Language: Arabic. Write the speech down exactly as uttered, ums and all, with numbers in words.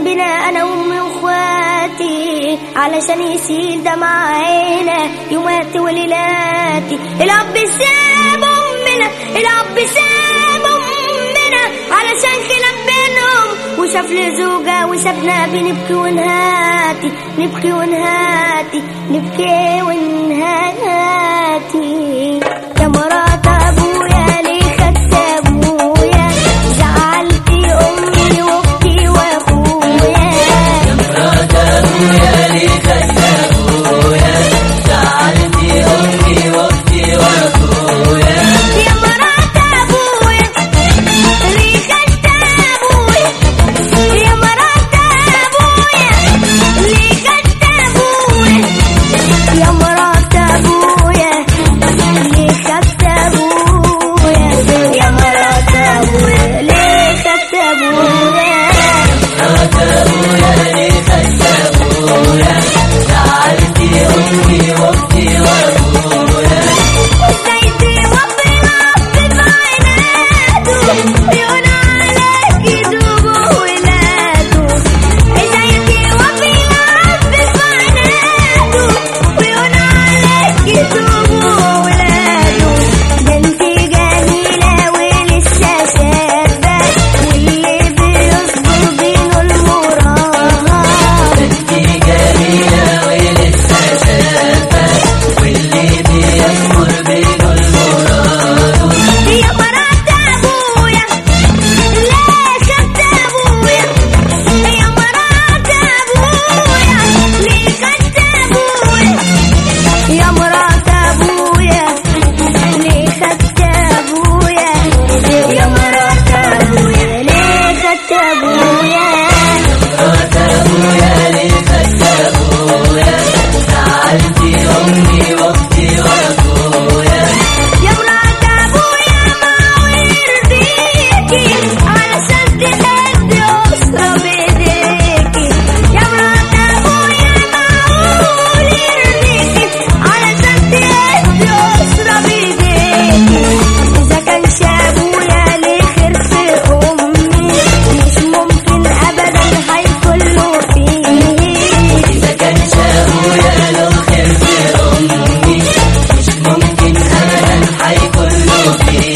جنبنا انا وامي واخواتي علشان يسيل دمع عينا يوماتي وليلاتي. الاب ساب امنا الاب ساب امنا علشان خلاف بينهم وشاف لي زوجة وسابنا بنبكي ونهاتي نبكي ونهاتي نبكي ونهاتي. يا مرات ابويا ليه خدت ابويا زعلتي امي واختي واخويا. يا مرات ابويا ليه خدت ابويا زعلتي امي واختي واخويا. يا مرات ابويا ليه خدت ابويا يا مرات ابويا ليه خدت ابويا يا مرات ابويا ليه خدت ابويا يا مرات ابويا ليه خدت ابويا. مرات ابويا ليه خدت ابويا زعلتي امي واختي واخويا. ازاي توفي الاب بعيناته بيقول عليك يدوبوا ولاده. ازاي توفي الاب بعيناته بيقول عليك يدوبوا ولاده. ده انت جميلة ولسه شابة واللي بيصبر بينه المراهقة. انتي جميلة ولسه شابة واللي بيصبر بينه المراد. يا مرات ابويا ليه خدت ابويا يا مرات ابويا ليه خدت ابويا يا مرات ابويا ليه خدت ابويا يا مرات ابويا ليه خدت ابويا. مرات ابويا ليه خدت ابويا زعلتي امي واختي واخويا. يا مرات ابويا ما ويرضيكي علشان تهدي اسره بايديكي. يا مرات ابويا معقول يرضيكي علشان تهدي اسره بايديكي. اذا كانش ابويا ليه خير في امي مش ممكن ابدا هيكون له فيه. إذا كانش أبويا له خير في أمي مش ممكن أبدا هيكون له فيه.